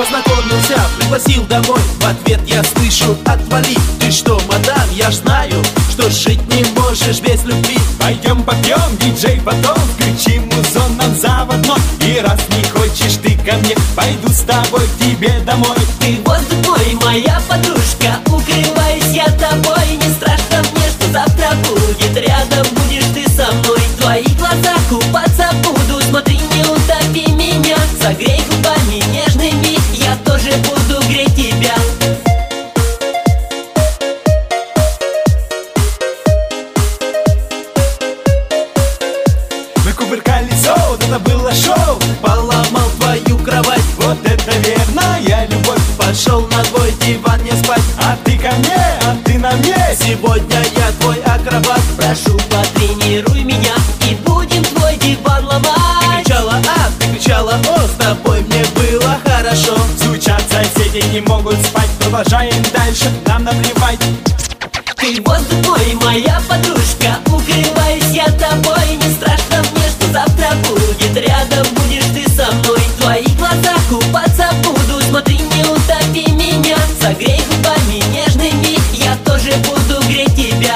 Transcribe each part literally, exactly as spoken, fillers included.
Познакомился, пригласил домой. В ответ я слышу: отвали. Ты что, мадам, я ж знаю, что жить не можешь без любви. Пойдем попьем, диджей, потом включи музон нам заводной. И раз не хочешь ты ко мне, пойду с тобой к тебе домой. Ты воздух мой, моя подружка, укрываюсь я тобой. Не страшно мне, что завтра будет рядом, будешь ты со мной. В твоих глазах купаться буду, смотри, не утопи меня. Согрей губами нежными, я тоже буду греть тебя. Мы кувыркались, о, это было шоу. Поломал твою кровать, Вот это верная любовь. пошел на твой диван не спать. А ты ко мне, а ты на мне. Сегодня я твой акробат. Прошу, потренируй меня, и будем твой диван Ты ломать. кричала А, ты кричала О, с тобой мне было хорошо. Стучат соседи, не могут спать. Продолжаем дальше, нам наплевать. Ты воздух мой, моя подружка, укрываюсь я тобой. Не страшно мне, что завтра будет рядом, будешь ты со мной. В твоих глазах купаться буду, смотри, не утопи меня. Согрей губами нежными, я тоже буду греть тебя.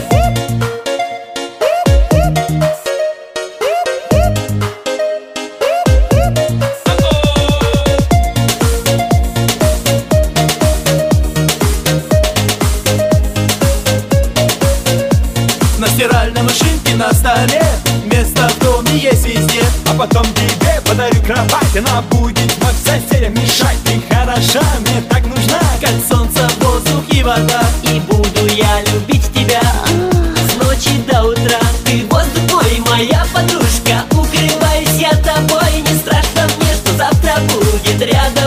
На стиральной машинке на столе место в доме есть везде. А потом тебе подарю кровать. Она будет вновь соседям мешать. Ты хороша, мне так нужна. Как солнце, воздух и вода. И буду я любить тебя с ночи до утра. Ты воздух мой, моя подружка, укрываюсь я тобой. Не страшно мне, что завтра будет рядом,